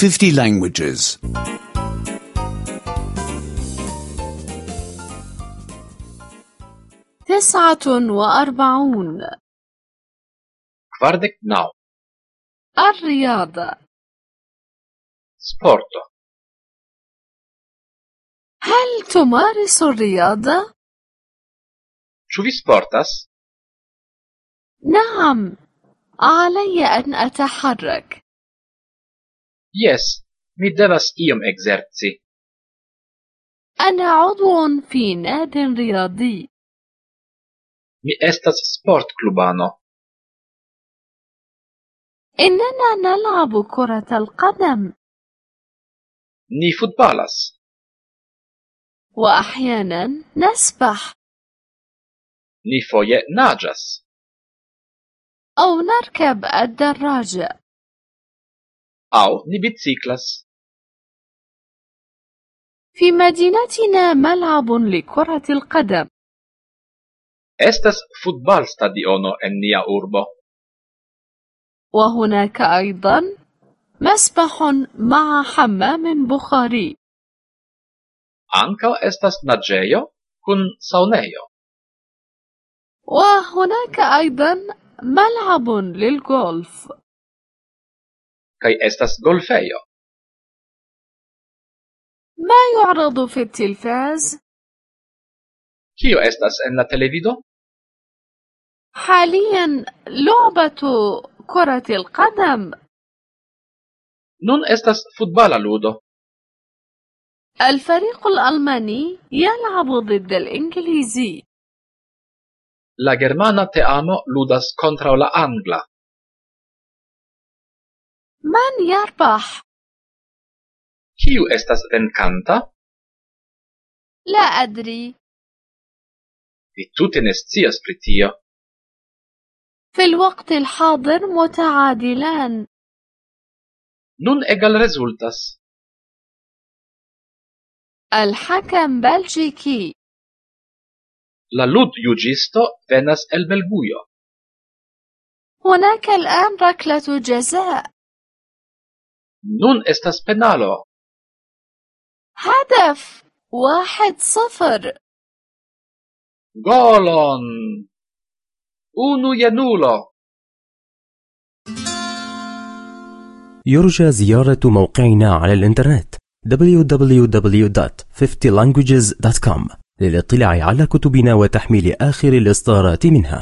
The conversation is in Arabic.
50 languages. 49. 49. الرياضة. Sporto. هل تمارس الرياضة؟ Ĉu vi sportas? نعم، علي أن أتحرك. Jes, mi devas iom ekzerci. أنا عضو في ناد رياضي. Mi estas sportklubano. إننا نلعب كرة القدم. Ni futbalas. وأحيانا نسبح. Ni foje naĝas. أو نركب الدراجة. Aŭ ni biciklas. في مدينتنا ملعب لكرة القدم. Estas futbalstadiono en nia urbo. وهناك أيضا مسبح مع حمام بخاري. Ankaŭ estas naĝejo kun saunejo. وهناك أيضا ملعب للغولف. Kaj estas golfejo. ما يعرض في التلفاز؟ Kio estas en la televido? حاليا لعبة كرة القدم. Nun estas futbala ludo. الفريق الألماني يلعب ضد الإنجليزي. La germana teamo ludas kontraŭ la angla. من يربح؟ Kiu estas venkanta? لا أدري. Vi tute ne scias pri tio. في الوقت الحاضر متعادلان. Nun egal rezultas. الحكم بلجيكي. La ludjuĝisto venas el Belgujo. هناك الآن ركلة جزاء. Nun estas penalo. هدف 1-0. Golon! Unu jenulo. يرجى زيارة موقعنا على الإنترنت www.50languages.com للاطلاع على كتبنا وتحميل آخر الإصدارات منها.